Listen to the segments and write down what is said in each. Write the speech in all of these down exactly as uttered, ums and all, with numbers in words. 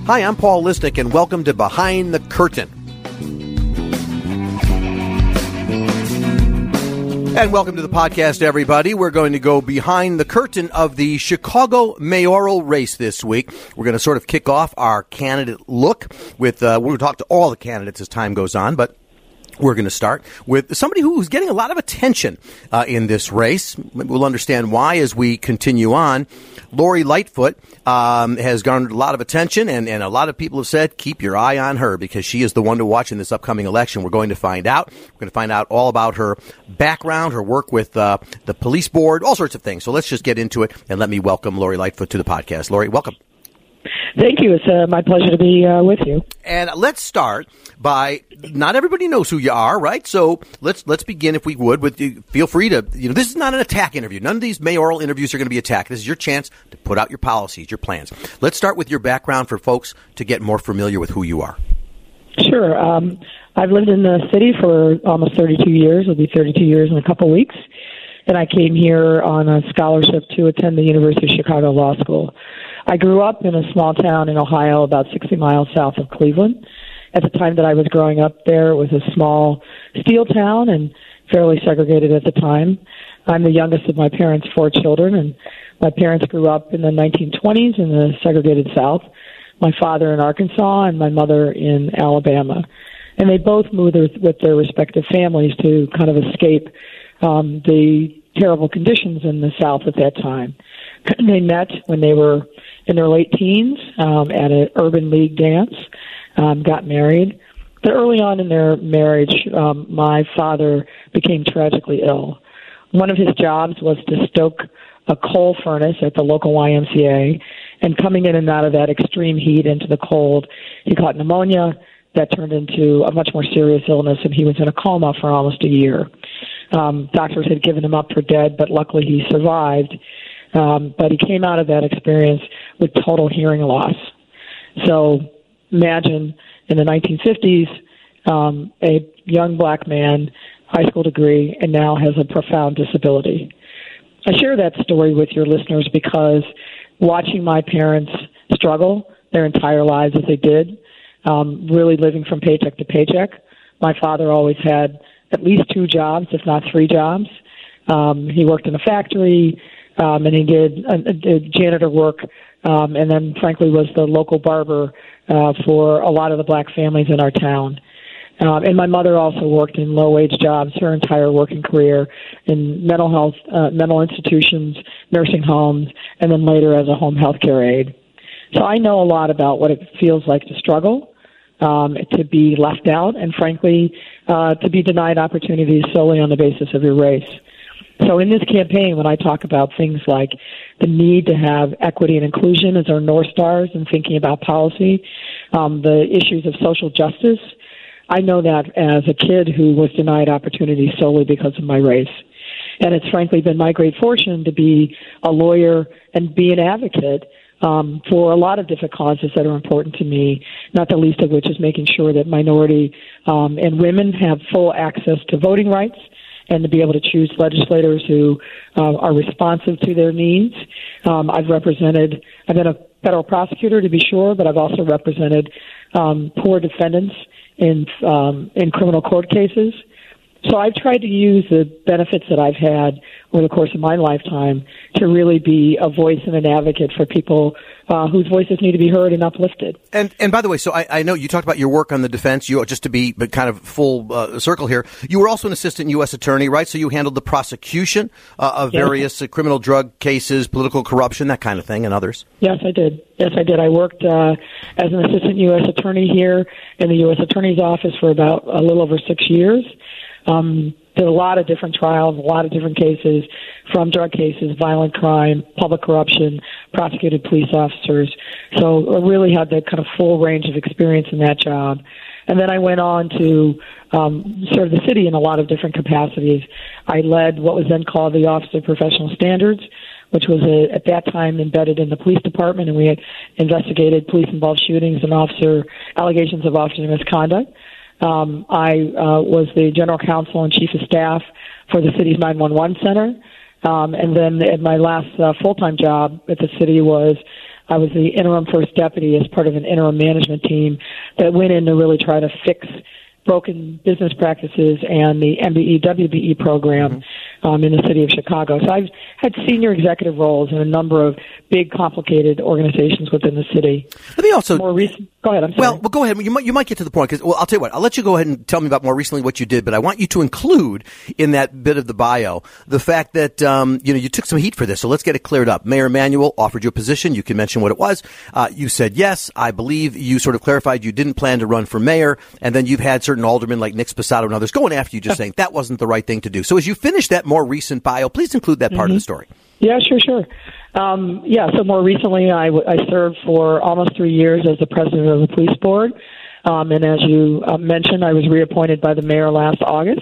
Hi, I'm Paul Lisnek, and welcome to Behind the Curtain. And welcome to the podcast, everybody. We're going to go behind the curtain of the Chicago mayoral race this week. We're going to sort of kick off our candidate look with, uh, we'll talk to all the candidates as time goes on, but we're going to start with somebody who's getting a lot of attention uh, in this race. We'll understand why as we continue on. Lori Lightfoot um, has garnered a lot of attention, and, and a lot of people have said, keep your eye on her because she is the one to watch in this upcoming election. We're going to find out. We're going to find out all about her background, her work with uh, the police board, all sorts of things. So let's just get into it, and let me welcome Lori Lightfoot to the podcast. Lori, welcome. Thank you. It's uh, my pleasure to be uh, with you. And let's start by, not everybody knows who you are, right? So let's let's begin, if we would, with you. Feel free to, you know, this is not an attack interview. None of these mayoral interviews are going to be attacked. This is your chance to put out your policies, your plans. Let's start with your background for folks to get more familiar with who you are. Sure. Um, I've lived in the city for almost thirty-two years. It'll be thirty-two years in a couple weeks. And I came here on a scholarship to attend the University of Chicago Law School. I grew up in a small town in Ohio about sixty miles south of Cleveland. At the time that I was growing up there, it was a small steel town and fairly segregated at the time. I'm the youngest of my parents' four children, and my parents grew up in the nineteen twenties in the segregated South. My father in Arkansas and my mother in Alabama. And they both moved with their respective families to kind of escape um, the terrible conditions in the South at that time. They met when they were in their late teens um, at an urban league dance, um, got married. But early on in their marriage, um, my father became tragically ill. One of his jobs was to stoke a coal furnace at the local Y M C A, and coming in and out of that extreme heat into the cold, he caught pneumonia. That turned into a much more serious illness, and he was in a coma for almost a year. Um, doctors had given him up for dead, but luckily he survived. Um, but he came out of that experience with total hearing loss. So imagine in the nineteen fifties, um, a young black man, high school degree, and now has a profound disability. I share that story with your listeners because watching my parents struggle their entire lives as they did, um, really living from paycheck to paycheck. My father always had at least two jobs, if not three jobs. Um, he worked in a factory, um, and he did, uh, did janitor work, um, and then, frankly, was the local barber uh, for a lot of the black families in our town. Um, and my mother also worked in low-wage jobs her entire working career in mental health, uh, mental institutions, nursing homes, and then later as a home health care aide. So I know a lot about what it feels like to struggle, um, to be left out, and frankly, uh, to be denied opportunities solely on the basis of your race. So in this campaign, when I talk about things like the need to have equity and inclusion as our North Stars in thinking about policy, um, the issues of social justice, I know that as a kid who was denied opportunities solely because of my race. And it's frankly been my great fortune to be a lawyer and be an advocate um, for a lot of different causes that are important to me, not the least of which is making sure that minority um, and women have full access to voting rights and to be able to choose legislators who uh, are responsive to their needs. Um, I've represented, I've been a federal prosecutor to be sure, but I've also represented um, poor defendants in um, in criminal court cases. So I've tried to use the benefits that I've had over the course of my lifetime to really be a voice and an advocate for people uh, whose voices need to be heard and uplifted. And and by the way, so I, I know you talked about your work on the defense. You just to be kind of full uh, circle here. You were also an assistant U S attorney, right? So you handled the prosecution uh, of yes. various uh, criminal drug cases, political corruption, that kind of thing, and others. Yes, I did. Yes, I did. I worked uh, as an assistant U S attorney here in the U S Attorney's Office for about a little over six years. Um, did a lot of different trials, a lot of different cases, from drug cases, violent crime, public corruption, prosecuted police officers. So I really had that kind of full range of experience in that job. And then I went on to um, serve the city in a lot of different capacities. I led what was then called the Office of Professional Standards, which was a, at that time embedded in the police department, and we had investigated police-involved shootings and officer allegations of officer misconduct. Um, I uh, was the general counsel and chief of staff for the city's nine one one center. Um, and then at my last uh, full-time job at the city was I was the interim first deputy as part of an interim management team that went in to really try to fix broken business practices and the M B E W B E program mm-hmm. um, in the city of Chicago. So I've had senior executive roles in a number of big, complicated organizations within the city. Let me also more recent. Go ahead. I'm sorry. Well, well, go ahead. You might you might get to the point because well, I'll tell you what. I'll let you go ahead and tell me about more recently what you did. But I want you to include in that bit of the bio the fact that um, you know you took some heat for this. So let's get it cleared up. Mayor Emanuel offered you a position. You can mention what it was. Uh, you said yes. I believe you sort of clarified you didn't plan to run for mayor, and then you've had certain aldermen like Nick Sposato and others going after you, just saying that wasn't the right thing to do. So as you finish that more recent bio, please include that part mm-hmm. of the story. Yeah, sure, sure. Um, yeah, so more recently, I, w- I served for almost three years as the president of the police board. Um, and as you uh, mentioned, I was reappointed by the mayor last August.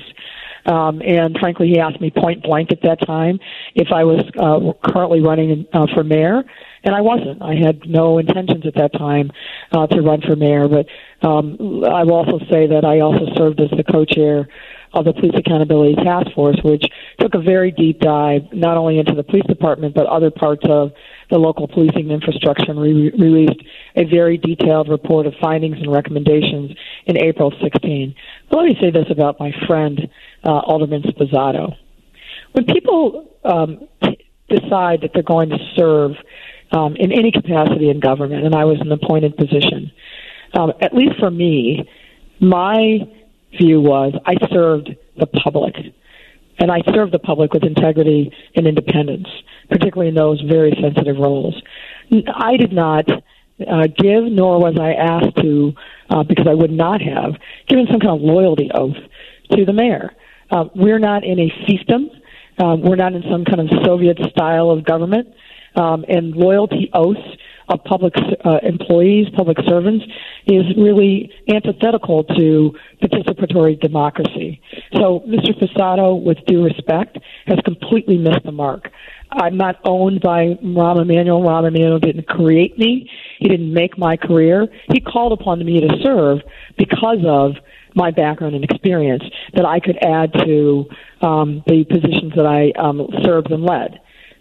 Um, and frankly, he asked me point blank at that time if I was uh, currently running uh, for mayor. And I wasn't. I had no intentions at that time uh, to run for mayor. But um, I will also say that I also served as the co-chair of the Police Accountability Task Force, which took a very deep dive not only into the police department but other parts of the local policing infrastructure, and re- released a very detailed report of findings and recommendations in April sixteenth. But let me say this about my friend, uh, Alderman Sposato. When people um, decide that they're going to serve um, in any capacity in government, and I was in an appointed position, um, at least for me, my view was I served the public, and I served the public with integrity and independence, particularly in those very sensitive roles. I did not uh, give, nor was I asked to, uh, because I would not have, given some kind of loyalty oath to the mayor. Uh, we're not in a fiefdom. Um, we're not in some kind of Soviet style of government, um, and loyalty oaths of public uh, employees, public servants, is really antithetical to participatory democracy. So Mister Sposato, with due respect, has completely missed the mark. I'm not owned by Rahm Emanuel. Rahm Emanuel didn't create me. He didn't make my career. He called upon me to serve because of my background and experience that I could add to um, the positions that I um, served and led.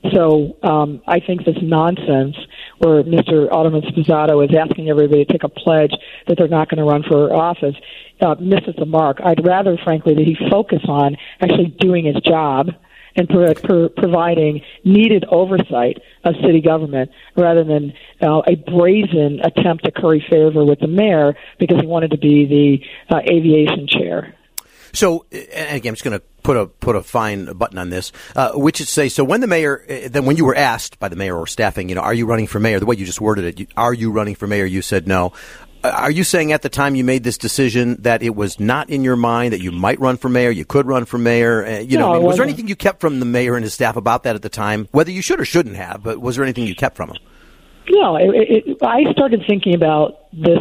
So um, I think this nonsense where Mister Alderman Sposato is asking everybody to take a pledge that they're not going to run for office uh, misses the mark. I'd rather, frankly, that he focus on actually doing his job and pro- pro- providing needed oversight of city government rather than uh, a brazen attempt to curry favor with the mayor because he wanted to be the uh, aviation chair. So, and again, I'm just going to put a put a fine button on this, uh, which is say, so when the mayor, then when you were asked by the mayor or staffing, you know, are you running for mayor? The way you just worded it, you, are you running for mayor? You said no. Are you saying at the time you made this decision that it was not in your mind that you might run for mayor, you could run for mayor? Uh, you no, know, I mean, was there wasn't. anything you kept from the mayor and his staff about that at the time, whether you should or shouldn't have? But was there anything you kept from him? No, it, it, I started thinking about this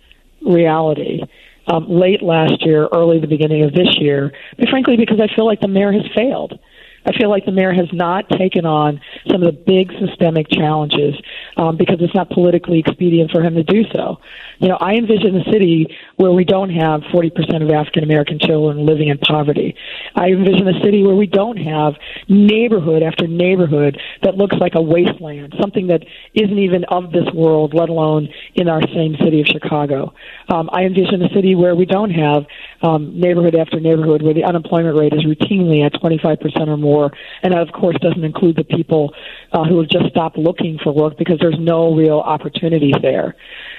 reality Um, late last year, early the beginning of this year, but frankly, because I feel like the mayor has failed. I feel like the mayor has not taken on some of the big systemic challenges um, because it's not politically expedient for him to do so. You know, I envision a city where we don't have forty percent of African-American children living in poverty. I envision a city where we don't have neighborhood after neighborhood that looks like a wasteland, something that isn't even of this world, let alone in our same city of Chicago. Um, I envision a city where we don't have um, neighborhood after neighborhood where the unemployment rate is routinely at twenty-five percent or more, and that, of course, doesn't include the people uh, who have just stopped looking for work because there's no real opportunities there.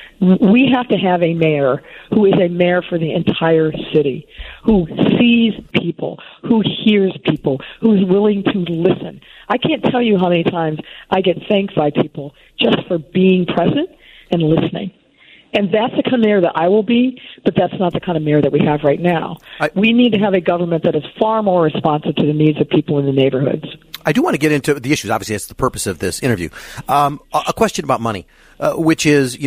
We have to have a mayor who is a mayor for the entire city, who sees people, who hears people, who is willing to listen. I can't tell you how many times I get thanked by people just for being present and listening. And that's the kind of mayor that I will be, but that's not the kind of mayor that we have right now. I, we need to have a government that is far more responsive to the needs of people in the neighborhoods. I do want to get into the issues. Obviously, that's the purpose of this interview. Um, a, a question about money, uh, which is, you know,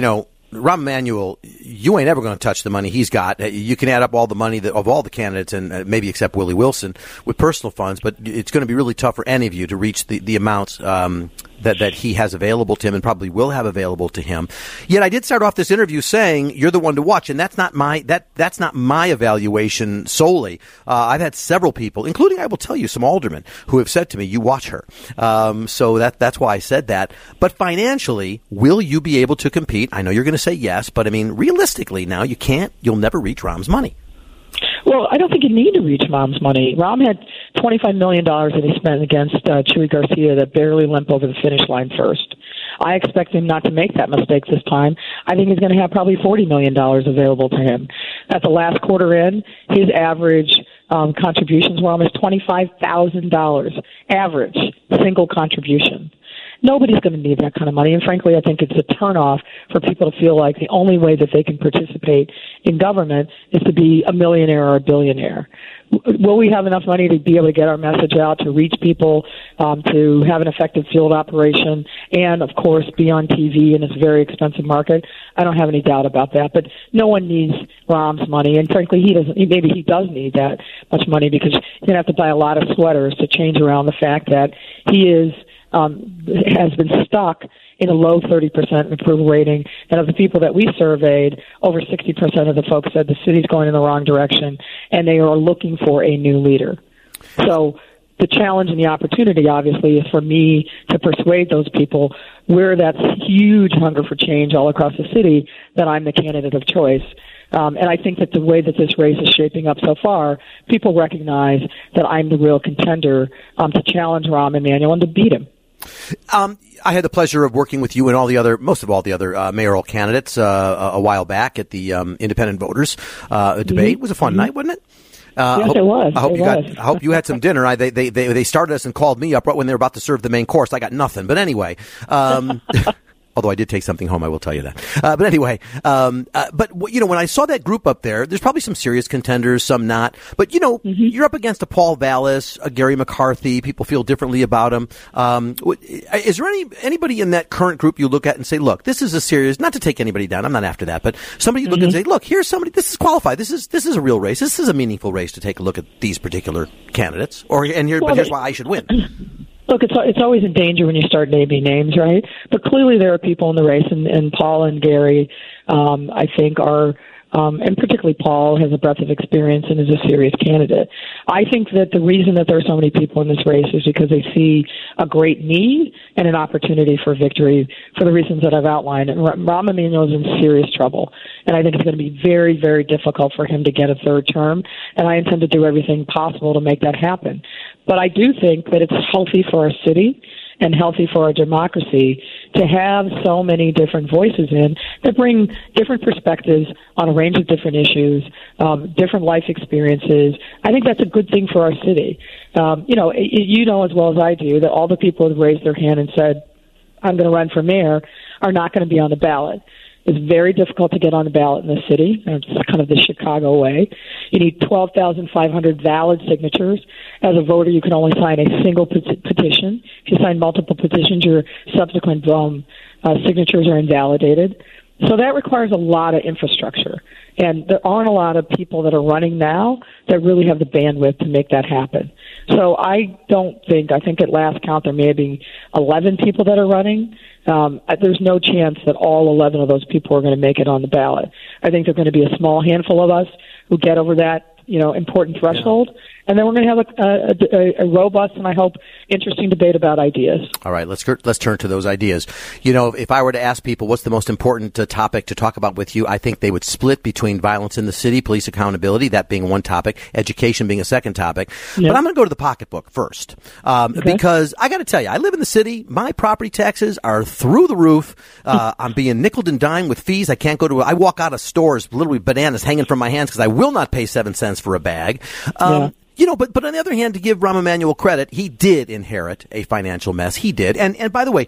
Rahm Emanuel, you ain't ever going to touch the money he's got. You can add up all the money that, of all the candidates, and uh, maybe except Willie Wilson, with personal funds, but it's going to be really tough for any of you to reach the, the amounts um, that, that he has available to him and probably will have available to him. Yet I did start off this interview saying you're the one to watch, and that's not my that that's not my evaluation solely. Uh, I've had several people, including, I will tell you, some aldermen, who have said to me, you watch her. Um, so that that's why I said that. But financially, will you be able to compete? I know you're going to say yes, but I mean, realistically now, you can't, you'll never reach Rahm's money. Well, I don't think you need to reach Rahm's money. Rahm had twenty-five million dollars that he spent against uh, Chuy Garcia that barely limped over the finish line first. I expect him not to make that mistake this time. I think he's going to have probably forty million dollars available to him. At the last quarter in, his average um, contributions were almost twenty-five thousand dollars. Average, single contribution. Nobody's going to need that kind of money, and frankly, I think it's a turnoff for people to feel like the only way that they can participate in government is to be a millionaire or a billionaire. Will we have enough money to be able to get our message out, to reach people, um, to have an effective field operation, and, of course, be on T V in this very expensive market? I don't have any doubt about that, but no one needs Rahm's money, and frankly, he doesn't. Maybe he does need that much money because you're going to have to buy a lot of sweaters to change around the fact that he is Um, has been stuck in a low thirty percent approval rating. And of the people that we surveyed, over sixty percent of the folks said the city's going in the wrong direction, and they are looking for a new leader. So the challenge and the opportunity, obviously, is for me to persuade those people where that huge hunger for change all across the city that I'm the candidate of choice. Um, and I think that the way that this race is shaping up so far, people recognize that I'm the real contender um, to challenge Rahm Emanuel and to beat him. Um, I had the pleasure of working with you and all the other, most of all the other uh, mayoral candidates uh, a, a while back at the um, independent voters uh, debate. Mm-hmm. It was a fun mm-hmm. night, wasn't it? Uh, yes, I hope, it was. I hope it you was. got. I hope you had some dinner. I, they, they they they started us and called me up right when they were about to serve the main course. I got nothing. But anyway. Um, Although I did take something home, I will tell you that. Uh, but anyway, um, uh, but you know, when I saw that group up there, there's probably some serious contenders, some not. But you know, mm-hmm. you're up against a Paul Vallis, a Gary McCarthy. People feel differently about him. Um, is there any anybody in that current group you look at and say, look, this is a serious? Not to take anybody down, I'm not after that. But somebody you look mm-hmm. and say, look, here's somebody. This is qualified. This is this is a real race. This is a meaningful race to take a look at these particular candidates. Or and here, well, but here's why I should win. Look, it's it's always in danger when you start naming names, right? But clearly there are people in the race, and, and Paul and Gary, um, I think, are, um, and particularly Paul, has a breadth of experience and is a serious candidate. I think that the reason that there are so many people in this race is because they see a great need and an opportunity for victory for the reasons that I've outlined. And Rahm Emanuel is in serious trouble, and I think it's going to be very, very difficult for him to get a third term, and I intend to do everything possible to make that happen. But I do think that it's healthy for our city and healthy for our democracy to have so many different voices in that bring different perspectives on a range of different issues, um, different life experiences. I think that's a good thing for our city. Um, you know, you know as well as I do that all the people who have raised their hand and said, I'm going to run for mayor, are not going to be on the ballot. It's very difficult to get on the ballot in the city. It's kind of the Chicago way. You need twelve thousand five hundred valid signatures. As a voter, you can only sign a single peti- petition. If you sign multiple petitions, your subsequent um, uh, signatures are invalidated. So that requires a lot of infrastructure. And there aren't a lot of people that are running now that really have the bandwidth to make that happen. So I don't think, I think at last count there may be eleven people that are running. Um, there's no chance that all eleven of those people are going to make it on the ballot. I think there's going to be a small handful of us who get over that, you know, important threshold. Yeah. And then we're going to have a, a, a robust and, I hope, interesting debate about ideas. All right, let's let's turn to those ideas. You know, if I were to ask people what's the most important uh, topic to talk about with you, I think they would split between violence in the city, police accountability, that being one topic, education being a second topic. Yep. But I'm going to go to the pocketbook first um, okay. because I got to tell you, I live in the city. My property taxes are through the roof. Uh, I'm being nickeled and dimed with fees. I can't go to. I walk out of stores, literally bananas hanging from my hands because I will not pay seven cents for a bag. Um, yeah. You know, but but on the other hand, to give Rahm Emanuel credit, he did inherit a financial mess. He did. And and by the way,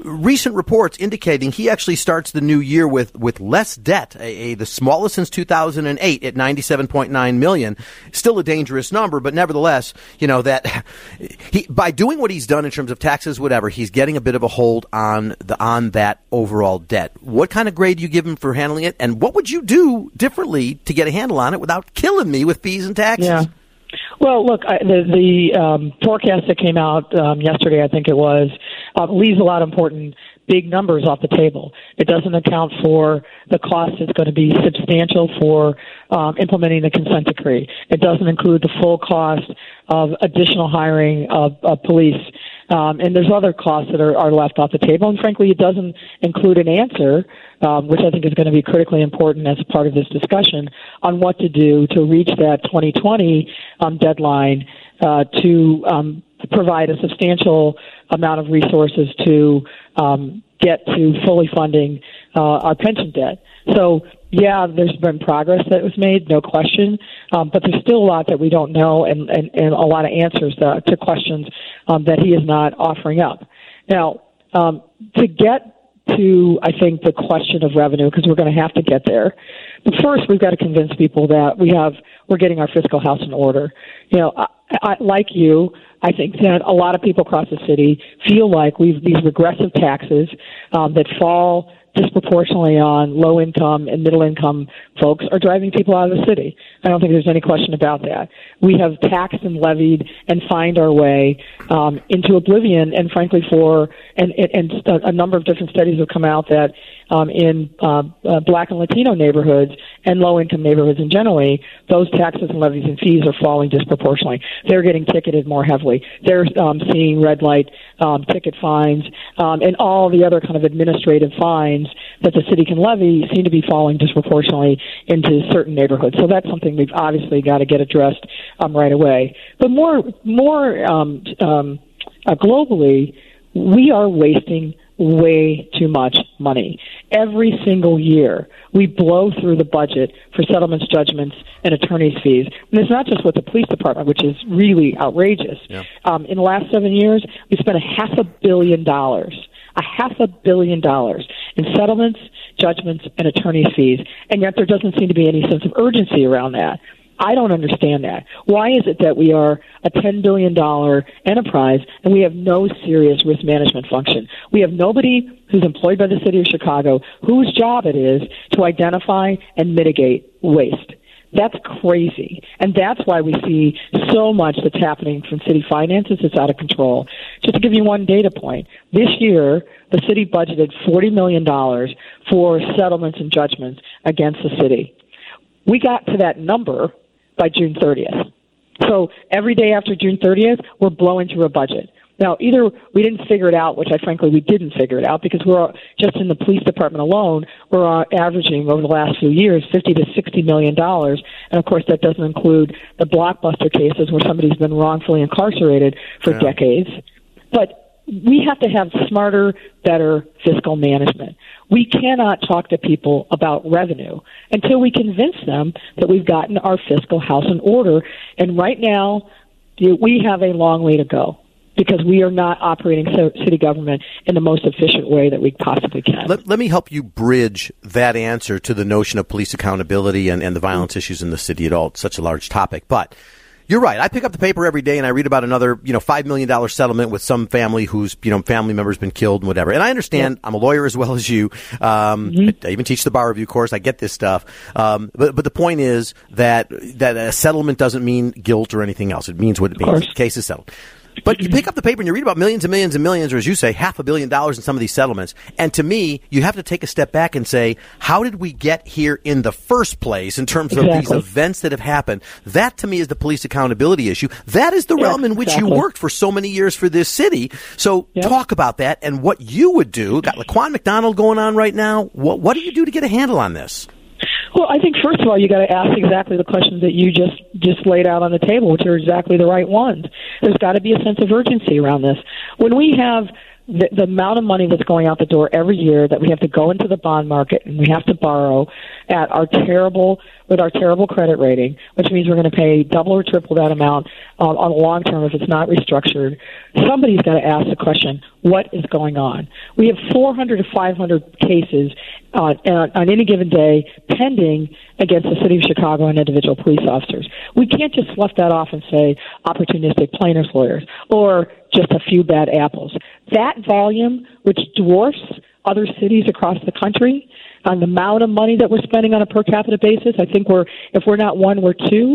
recent reports indicating he actually starts the new year with, with less debt, a, a, the smallest since two thousand eight at ninety-seven point nine million. Still a dangerous number, but nevertheless, you know, that he, by doing what he's done in terms of taxes, whatever, he's getting a bit of a hold on the, on that overall debt. What kind of grade do you give him for handling it? And what would you do differently to get a handle on it without killing me with fees and taxes? Yeah. Well, look, I, the, the um, forecast that came out um, yesterday, I think it was, uh, leaves a lot of important big numbers off the table. It doesn't account for the cost that's going to be substantial for um, implementing the consent decree. It doesn't include the full cost of additional hiring of, of police. Um, and there's other costs that are, are left off the table. And frankly, it doesn't include an answer, um, which I think is going to be critically important as part of this discussion, on what to do to reach that twenty twenty um, deadline uh, to um, provide a substantial amount of resources to um, get to fully funding uh, our pension debt. So, yeah, there's been progress that was made, no question, um, but there's still a lot that we don't know and, and, and a lot of answers to, to questions um, that he is not offering up. Now, um, to get to, I think, the question of revenue, because we're going to have to get there, but first we've got to convince people that we have, we're getting our fiscal house in order. You know, I, I, like you, I think that a lot of people across the city feel like we've these regressive taxes um, that fall disproportionately on low-income and middle-income folks are driving people out of the city. I don't think there's any question about that. We have taxed and levied and fined our way um, into oblivion, and frankly, for and, and, and a number of different studies have come out that um, in uh, uh, Black and Latino neighborhoods and low-income neighborhoods in generally, those taxes and levies and fees are falling disproportionately. They're getting ticketed more heavily. They're um, seeing red light um, ticket fines um, and all the other kind of administrative fines that the city can levy seem to be falling disproportionately into certain neighborhoods. So that's something we've obviously got to get addressed um, right away. But more, more um, um, uh, globally, we are wasting way too much money. Every single year, we blow through the budget for settlements, judgments, and attorney's fees. And it's not just with the police department, which is really outrageous. Yeah. Um, in the last seven years, we spent a half a billion dollars, a half a billion dollars in settlements, judgments, and attorney's fees. And yet there doesn't seem to be any sense of urgency around that. I don't understand that. Why is it that we are a ten billion dollars enterprise and we have no serious risk management function? We have nobody who's employed by the city of Chicago whose job it is to identify and mitigate waste. That's crazy. And that's why we see so much that's happening from city finances that's out of control. Just to give you one data point, this year the city budgeted forty million dollars for settlements and judgments against the city. We got to that number by June thirtieth. So every day after June thirtieth, we're blowing through a budget. Now, either we didn't figure it out, which I frankly we didn't figure it out, because we're just in the police department alone, we're uh, averaging over the last few years fifty to sixty million dollars, and of course that doesn't include the blockbuster cases where somebody's been wrongfully incarcerated for yeah. decades. But we have to have smarter, better fiscal management. We cannot talk to people about revenue until we convince them that we've gotten our fiscal house in order. And right now, we have a long way to go because we are not operating city government in the most efficient way that we possibly can. Let, let me help you bridge that answer to the notion of police accountability and, and the violence issues in the city at all. It's such a large topic. But you're right. I pick up the paper every day and I read about another, you know, five million dollars settlement with some family whose, you know, family member's been killed and whatever. And I understand. Yeah. I'm a lawyer as well as you. Um, mm-hmm. I, I even teach the bar review course. I get this stuff. Um, but, but the point is that, that a settlement doesn't mean guilt or anything else. It means what it means. The case is settled. But you pick up the paper and you read about millions and millions and millions, or as you say, half a billion dollars in some of these settlements. And to me, you have to take a step back and say, how did we get here in the first place in terms exactly. of these events that have happened? That, to me, is the police accountability issue. That is the yeah, realm in which exactly. you worked for so many years for this city. So yep. talk about that and what you would do. Got Laquan McDonald going on right now. What, what do you do to get a handle on this? Well, I think, first of all, you got to ask exactly the questions that you just, just laid out on the table, which are exactly the right ones. There's got to be a sense of urgency around this. When we have the, the amount of money that's going out the door every year that we have to go into the bond market and we have to borrow at our terrible, with our terrible credit rating, which means we're going to pay double or triple that amount um, on the long term if it's not restructured. Somebody's got to ask the question, what is going on? We have four hundred to five hundred cases uh, on, on any given day pending against the city of Chicago and individual police officers. We can't just slough that off and say opportunistic plaintiffs' lawyers or just a few bad apples. That volume, which dwarfs other cities across the country, on the amount of money that we're spending on a per capita basis, I think we're, if we're not one, we're two.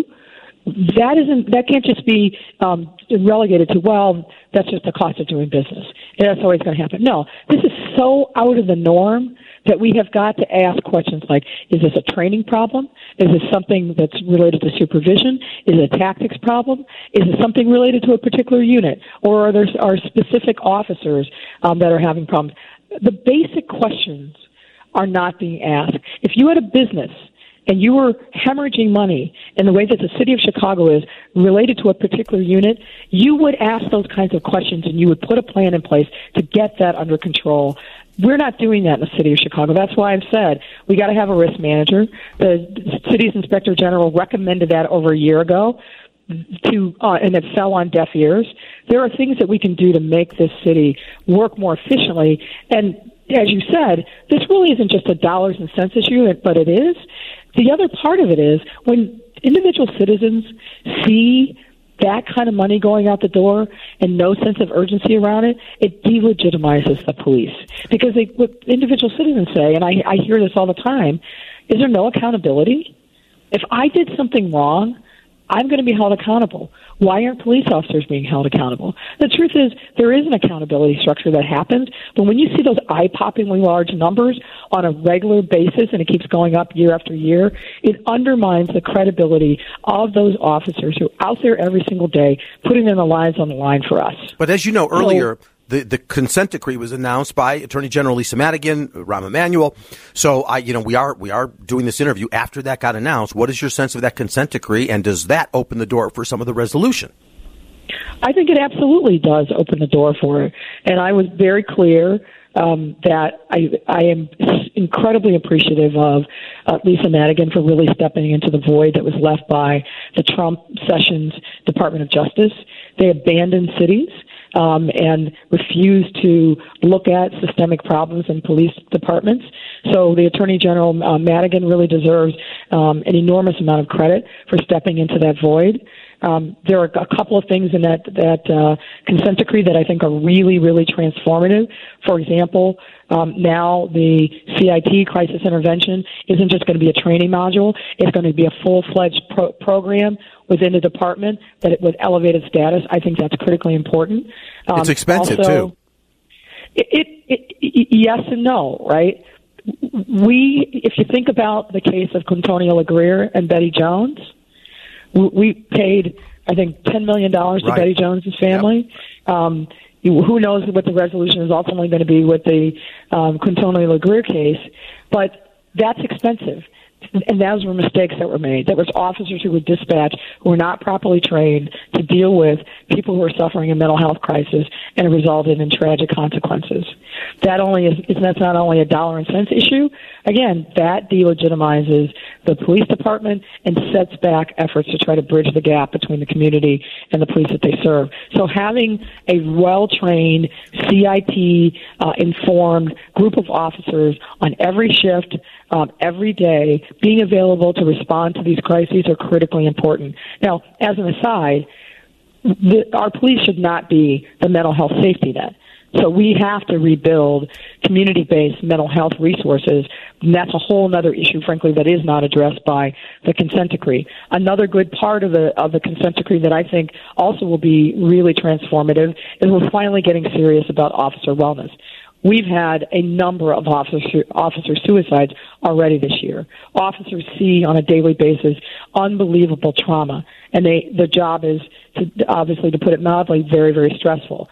That isn't, that can't just be um, relegated to, well, that's just the cost of doing business. And that's always going to happen. No, this is so out of the norm that we have got to ask questions like, is this a training problem? Is this something that's related to supervision? Is it a tactics problem? Is it something related to a particular unit? Or are there are specific officers um, that are having problems? The basic questions are not being asked. If you had a business and you were hemorrhaging money in the way that the city of Chicago is related to a particular unit, you would ask those kinds of questions and you would put a plan in place to get that under control. We're not doing that in the city of Chicago. That's why I've said we got to have a risk manager. The city's inspector general recommended that over a year ago, to uh, and it fell on deaf ears. There are things that we can do to make this city work more efficiently. And as you said, this really isn't just a dollars and cents issue, but it is. The other part of it is when individual citizens see that kind of money going out the door and no sense of urgency around it, it delegitimizes the police. Because they, what individual citizens say, and I, I hear this all the time, is there no accountability? If I did something wrong, I'm going to be held accountable. Why aren't police officers being held accountable? The truth is, there is an accountability structure that happens, but when you see those eye-poppingly large numbers on a regular basis and it keeps going up year after year, it undermines the credibility of those officers who are out there every single day putting their lives on the line for us. But as you know earlier, so, The, the consent decree was announced by Attorney General Lisa Madigan, Rahm Emanuel. So, I, you know, we are we are doing this interview after that got announced. What is your sense of that consent decree, and does that open the door for some of the resolution? I think it absolutely does open the door for it, and I was very clear um, that I I am incredibly appreciative of uh, Lisa Madigan for really stepping into the void that was left by the Trump Sessions Department of Justice. They abandoned cities. Um, and refuse to look at systemic problems in police departments. So the Attorney General, uh, Madigan, really deserves um, an enormous amount of credit for stepping into that void. Um, there are a couple of things in that, that uh, consent decree that I think are really, really transformative. For example, um, now the C I T, crisis intervention, isn't just going to be a training module. It's going to be a full-fledged pro- program within the department that it, with elevated status. I think that's critically important. Um, it's expensive, also, too. It, it, it, yes and no, right? We, if you think about the case of Quintonio LeGrier and Betty Jones, we paid, I think, ten million dollars to right. Betty Jones' family. Yep. Um, who knows what the resolution is ultimately going to be with the um, Quintonio LeGrier case, but that's expensive. And those were mistakes that were made. There was officers who were dispatched who were not properly trained to deal with people who are suffering a mental health crisis, and it resulted in tragic consequences. That only is, that's not only a dollar and cents issue. Again, that delegitimizes the police department and sets back efforts to try to bridge the gap between the community and the police that they serve. So having a well-trained, C I T-informed uh, group of officers on every shift, um, every day, being available to respond to these crises are critically important. Now, as an aside, the, our police should not be the mental health safety net. So we have to rebuild community-based mental health resources, and that's a whole other issue, frankly, that is not addressed by the consent decree. Another good part of the of the consent decree that I think also will be really transformative is we're finally getting serious about officer wellness. We've had a number of officer, officer suicides already this year. Officers see on a daily basis unbelievable trauma, and they the job is, to, obviously, to put it mildly, very, very stressful.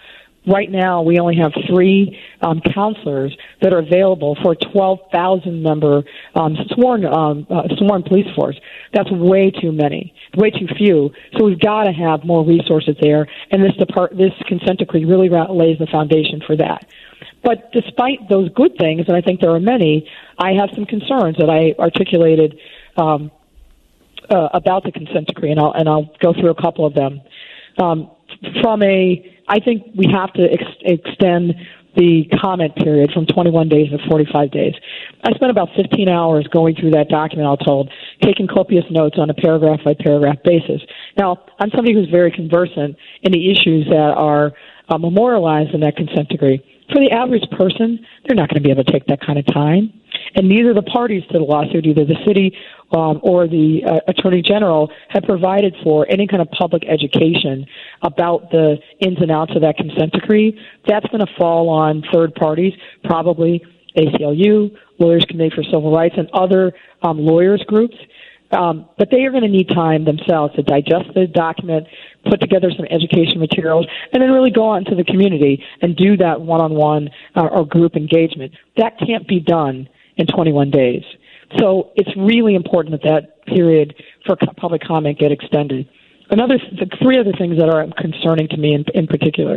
Right now, we only have three um, counselors that are available for a twelve thousand member um, sworn um, uh, sworn police force. That's way too many, way too few. So we've got to have more resources there, and this depart- this consent decree really ra- lays the foundation for that. But despite those good things, and I think there are many, I have some concerns that I articulated um, uh, about the consent decree, and I'll and I'll go through a couple of them. Um, from a I think we have to ex- extend the comment period from twenty-one days to forty-five days. I spent about fifteen hours going through that document, all told, taking copious notes on a paragraph-by-paragraph basis. Now, I'm somebody who's very conversant in the issues that are uh, memorialized in that consent decree. For the average person, they're not going to be able to take that kind of time. And neither the parties to the lawsuit, either the city um, or the uh, attorney general, have provided for any kind of public education about the ins and outs of that consent decree. That's going to fall on third parties, probably A C L U, Lawyers Committee for Civil Rights, and other um, lawyers groups. Um, but they are going to need time themselves to digest the document, put together some education materials, and then really go out into the community and do that one-on-one uh, or group engagement. That can't be done in twenty-one days. So it's really important that that period for public comment get extended. Another, th- three other things that are concerning to me in, in particular.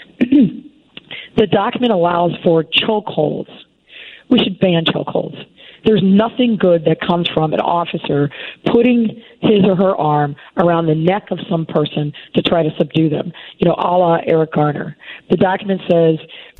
The document allows for chokeholds. We should ban chokeholds. There's nothing good that comes from an officer putting his or her arm around the neck of some person to try to subdue them, you know, a la Eric Garner. The document says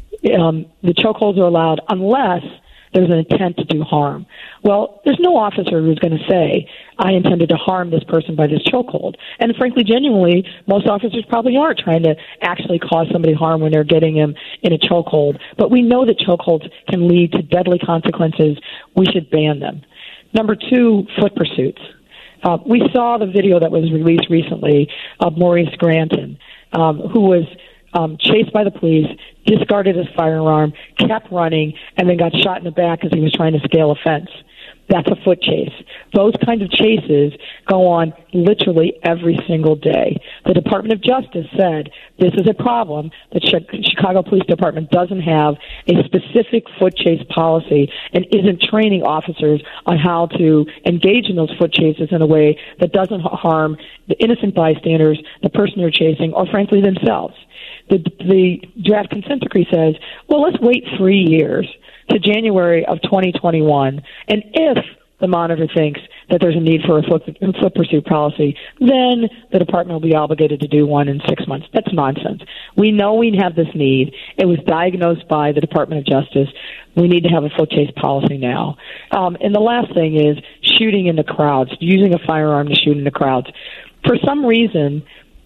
um, the chokeholds are allowed unless there's an intent to do harm. Well, there's no officer who's going to say, I intended to harm this person by this chokehold. And frankly, genuinely, most officers probably aren't trying to actually cause somebody harm when they're getting him in a chokehold. But we know that chokeholds can lead to deadly consequences. We should ban them. Number two, foot pursuits. Uh, we saw the video that was released recently of Maurice Granton, um, who was Um, chased by the police, discarded his firearm, kept running, and then got shot in the back as he was trying to scale a fence. That's a foot chase. Those kinds of chases go on literally every single day. The Department of Justice said this is a problem that Chicago Police Department doesn't have a specific foot chase policy and isn't training officers on how to engage in those foot chases in a way that doesn't harm the innocent bystanders, the person they're chasing, or frankly themselves. The, the draft consent decree says, well, let's wait three years to January of twenty twenty-one, and if the monitor thinks that there's a need for a foot, foot pursuit policy, then the department will be obligated to do one in six months. That's nonsense. We know we have this need. It was diagnosed by the Department of Justice. We need to have a foot chase policy now. Um, and the last thing is shooting in the crowds, using a firearm to shoot in the crowds. For some reason,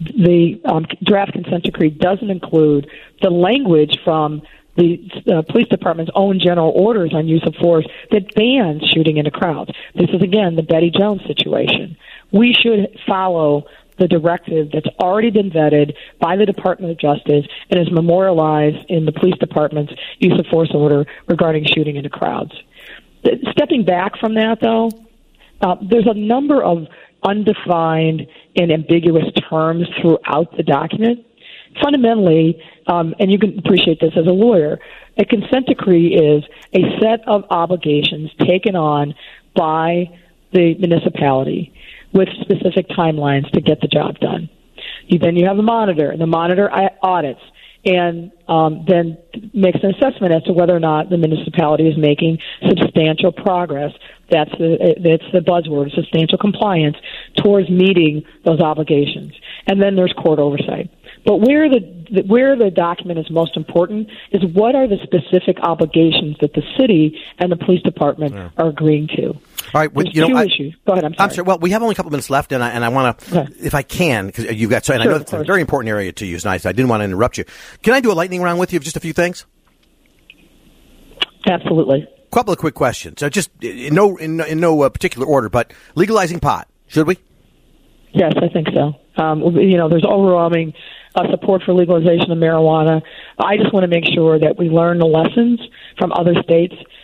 the um, draft consent decree doesn't include the language from the uh, police department's own general orders on use of force that bans shooting into crowds. This is, again, the Betty Jones situation. We should follow the directive that's already been vetted by the Department of Justice and is memorialized in the police department's use of force order regarding shooting into crowds. Stepping back from that, though, uh, there's a number of undefined and ambiguous terms throughout the document. Fundamentally, um, and you can appreciate this as a lawyer, a consent decree is a set of obligations taken on by the municipality with specific timelines to get the job done. You, then you have a monitor, and the monitor audits and um, then makes an assessment as to whether or not the municipality is making substantial progress. That's the, that's the buzzword, substantial compliance towards meeting those obligations. And then there's court oversight. But where the where the document is most important is what are the specific obligations that the city and the police department yeah. are agreeing to. All right, well, There's you know, two I, issues. Go ahead. I'm sorry. I'm sorry. Well, we have only a couple minutes left, and I and I want to, okay. if I can, because you've got. So, and sure, I know it's a very important area to use. Nice. I didn't want to interrupt you. Can I do a lightning round with you of just a few things? Absolutely. A couple of quick questions. So just in no in, in no uh, particular order, but legalizing pot, should we? Yes, I think so. Um, you know, there's overwhelming uh, support for legalization of marijuana. I just want to make sure that we learn the lessons from other states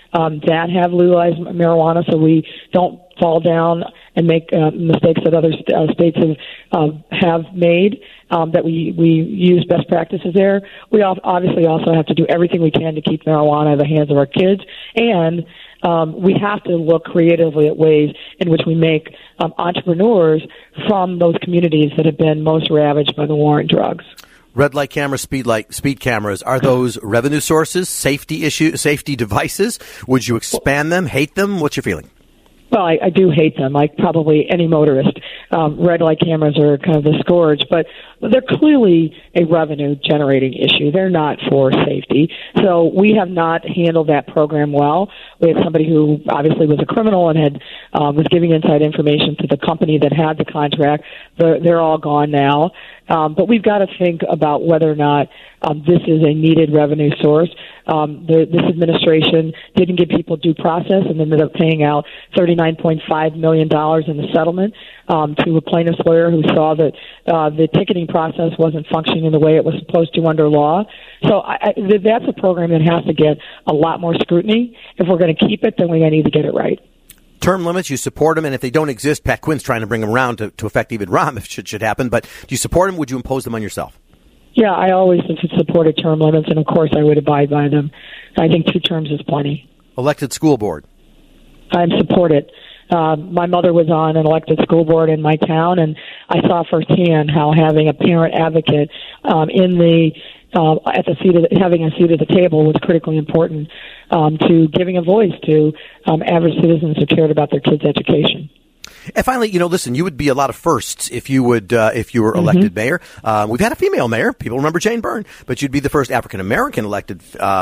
um, that have legalized marijuana, so we don't fall down and make uh, mistakes that other st- uh, states have uh, have made. Um, that we we use best practices there. We obviously also have to do everything we can to keep marijuana in the hands of our kids, and um, we have to look creatively at ways in which we make um, entrepreneurs from those communities that have been most ravaged by the war on drugs. Red light cameras, speed light, speed cameras, are those revenue sources, safety issue, safety devices? Would you expand them, hate them? What's your feeling? Well, I, I do hate them, like probably any motorist. Um, red light cameras are kind of the scourge, but they're clearly a revenue-generating issue. They're not for safety. So we have not handled that program well. We had somebody who obviously was a criminal and had um, was giving inside information to the company that had the contract. They're, they're all gone now. Um, but we've got to think about whether or not um, this is a needed revenue source. Um, the, this administration didn't give people due process and ended up paying out thirty-nine point five million dollars in the settlement um, to a plaintiff's lawyer who saw that uh, the ticketing process wasn't functioning in the way it was supposed to under law. So I, I, that's a program that has to get a lot more scrutiny. If we're going to keep it, then we need to get it right. Term limits, you support them, and if they don't exist, Pat Quinn's trying to bring them around to, to affect even Rahm if it should, should happen. But do you support them? Would you impose them on yourself? Yeah, I always have supported term limits, and of course I would abide by them. I think two terms is plenty. Elected school board. I'm supported. Uh, my mother was on an elected school board in my town, and I saw firsthand how having a parent advocate um, in the uh, at the seat of the, having a seat at the table was critically important um, to giving a voice to um, average citizens who cared about their kids' education. And finally, you know, listen, you would be a lot of firsts if you would, uh, if you were elected mm-hmm. mayor. Uh, we've had a female mayor. People remember Jane Byrne, but you'd be the first African-American elected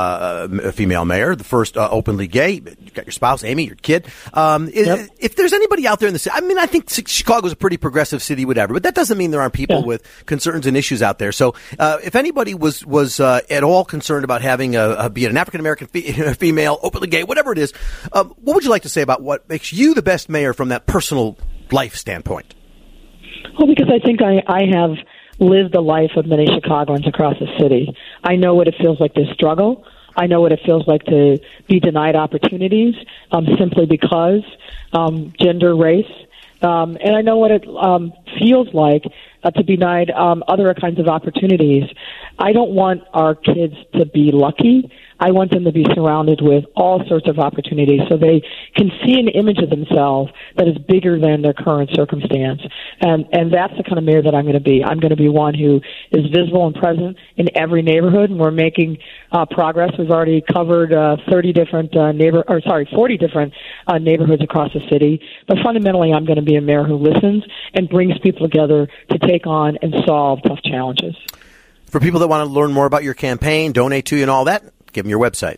uh, female mayor, the first uh, openly gay. You've got your spouse, Amy, your kid. Um, yep. if, if there's anybody out there in the city, I mean, I think Chicago's a pretty progressive city, whatever, but that doesn't mean there aren't people yeah. with concerns and issues out there. So uh, if anybody was, was uh, at all concerned about having a, a be it an African-American fe- female, openly gay, whatever it is, uh, what would you like to say about what makes you the best mayor from that personal life standpoint? Well, because I think I, I have lived the life of many Chicagoans across the city. I know what it feels like to struggle. I know what it feels like to be denied opportunities um, simply because um, gender, race. Um, and I know what it um, feels like uh, to be denied um, other kinds of opportunities. I don't want our kids to be lucky. I want them to be surrounded with all sorts of opportunities so they can see an image of themselves that is bigger than their current circumstance. And and that's the kind of mayor that I'm going to be. I'm going to be one who is visible and present in every neighborhood, and we're making uh, progress. We've already covered uh, thirty different uh, neighbor, or sorry, forty different uh, neighborhoods across the city. But fundamentally, I'm going to be a mayor who listens and brings people together to take on and solve tough challenges. For people that want to learn more about your campaign, donate to you and all that, give them your website.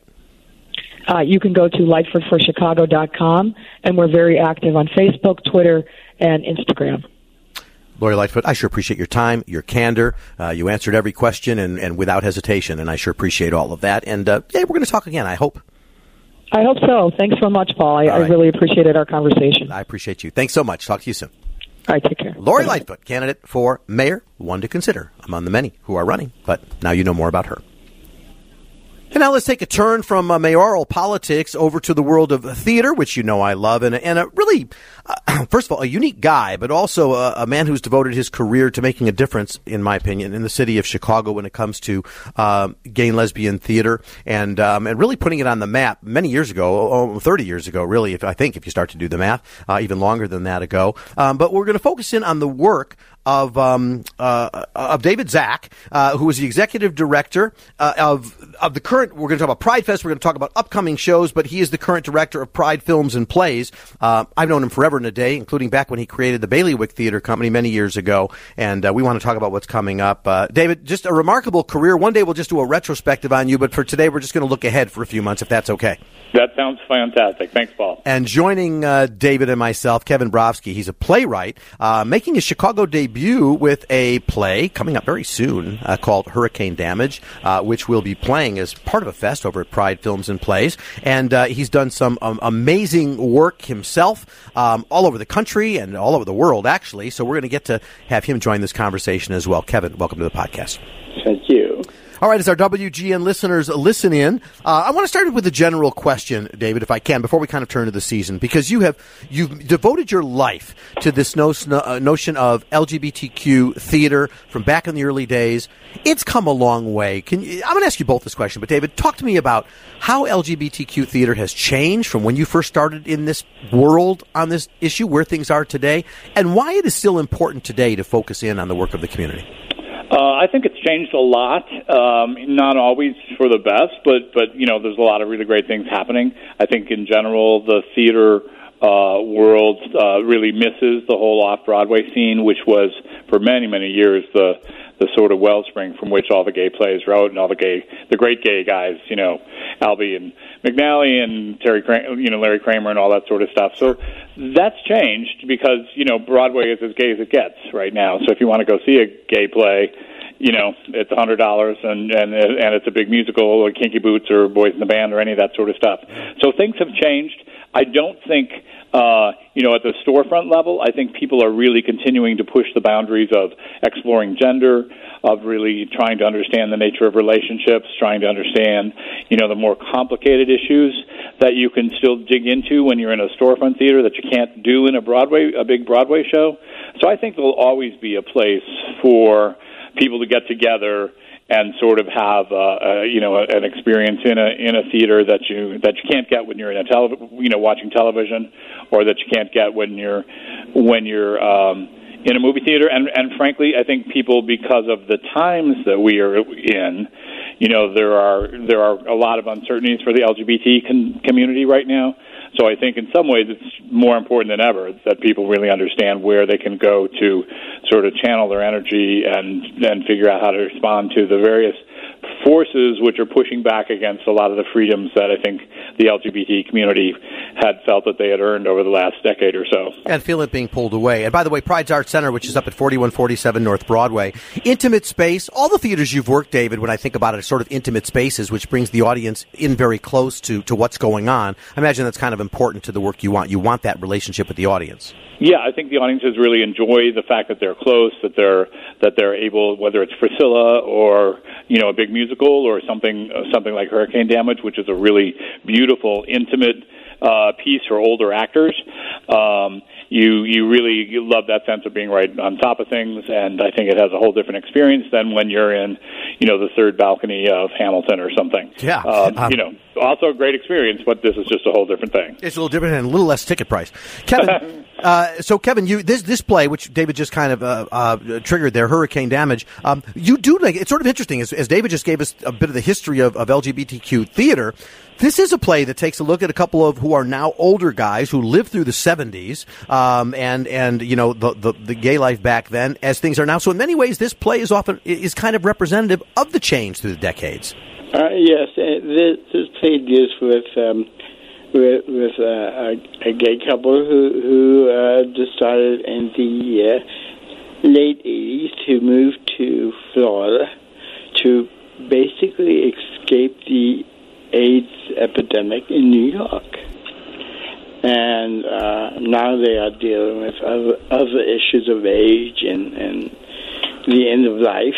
Uh, you can go to lightfoot for chicago dot com, and we're very active on Facebook, Twitter, and Instagram. Lori Lightfoot, I sure appreciate your time, your candor. Uh, you answered every question and, and without hesitation, and I sure appreciate all of that. And, uh, yeah, we're going to talk again, I hope. I hope so. Thanks so much, Paul. I, right. I really appreciated our conversation. I appreciate you. Thanks so much. Talk to you soon. All right, take care. Lori Bye-bye. Lightfoot, candidate for mayor, one to consider among the many who are running, but now you know more about her. And now let's take a turn from uh, mayoral politics over to the world of theater, which you know I love, and, and a really, uh, first of all, a unique guy, but also a, a man who's devoted his career to making a difference, in my opinion, in the city of Chicago when it comes to uh, gay and lesbian theater, and um, and really putting it on the map many years ago, thirty years ago, really, if I think, if you start to do the math, uh, even longer than that ago. Um, but we're going to focus in on the work of um, uh, of David Zak, uh, who is the executive director uh, of of the current. We're going to talk about Pride Fest. We're going to talk about upcoming shows, but he is the current director of Pride Films and Plays. Uh, I've known him forever and a day, including back when he created the Bailiwick Theater Company many years ago. And uh, we want to talk about what's coming up. Uh, David, just a remarkable career. One day we'll just do a retrospective on you, but for today we're just going to look ahead for a few months, if that's okay. That sounds fantastic. Thanks, Paul. And joining uh, David and myself, Kevin Brofsky, he's a playwright, uh, making his Chicago debut with a play coming up very soon uh, called Hurricane Damage, uh, which we'll be playing as part of a fest over at Pride Films and Plays. And uh, he's done some um, amazing work himself um, all over the country and all over the world, actually. So we're going to get to have him join this conversation as well. Kevin, welcome to the podcast. Thank you. All right, as our W G N listeners listen in, uh, I want to start with a general question, David, if I can, before we kind of turn to the season, because you have you've devoted your life to this notion, uh, notion of L G B T Q theater from back in the early days. It's come a long way. Can you, I'm going to ask you both this question, but David, talk to me about how L G B T Q theater has changed from when you first started in this world on this issue, where things are today, and why it is still important today to focus in on the work of the community. Uh, I think it's changed a lot, um, not always for the best, but, but, you know, there's a lot of really great things happening. I think in general the theater uh, world uh, really misses the whole off-Broadway scene, which was for many, many years the the sort of wellspring from which all the gay plays wrote and all the gay, the great gay guys, you know, Albee and McNally and Terry, you know, Larry Kramer and all that sort of stuff. So that's changed because, you know, Broadway is as gay as it gets right now. So if you want to go see a gay play, you know, it's a hundred dollars and, and, and it's a big musical or Kinky Boots or Boys in the Band or any of that sort of stuff. So things have changed. I don't think, uh, you know, at the storefront level, I think people are really continuing to push the boundaries of exploring gender, of really trying to understand the nature of relationships, trying to understand, you know, the more complicated issues that you can still dig into when you're in a storefront theater that you can't do in a Broadway, a big Broadway show. So I think there'll always be a place for people to get together and sort of have uh, uh, you know an experience in a in a theater that you that you can't get when you're in a tele- you know watching television, or that you can't get when you're when you're um, in a movie theater. And and frankly, I think people, because of the times that we are in, you know there are there are a lot of uncertainties for the L G B T con- community right now. So I think in some ways it's more important than ever that people really understand where they can go to sort of channel their energy and then figure out how to respond to the various forces which are pushing back against a lot of the freedoms that I think the L G B T community had felt that they had earned over the last decade or so. And feel it being pulled away. And by the way, Pride's Arts Center, which is up at forty-one forty-seven North Broadway, intimate space. All the theaters you've worked, David, when I think about it, are sort of intimate spaces, which brings the audience in very close to, to what's going on. I imagine that's kind of important to the work you want. You want that relationship with the audience. Yeah, I think the audiences really enjoy the fact that they're close, that they're that they're able, whether it's Priscilla or you know a big musical or something uh, something like Hurricane Damage, which is a really beautiful, intimate uh, piece for older actors. Um, you you really you love that sense of being right on top of things, and I think it has a whole different experience than when you're in you know the third balcony of Hamilton or something. Yeah, um, um, you know, also a great experience, but this is just a whole different thing. It's a little different and a little less ticket price. Kevin, uh, so Kevin, you this this play, which David just kind of uh, uh, triggered there, Hurricane Damage. Um, you do like it's sort of interesting as, as David just gave us a bit of the history of, of L G B T Q theater. This is a play that takes a look at a couple of who are now older guys who lived through the seventies um, and and you know the, the the gay life back then as things are now. So in many ways, this play is often is kind of representative of the change through the decades. Uh, yes, uh, this, this play deals with um, with, with uh, a, a gay couple who who uh, decided in the uh, late eighties to move to Florida to basically escape the AIDS epidemic in New York. And uh, now they are dealing with other, other issues of age and, and the end of life.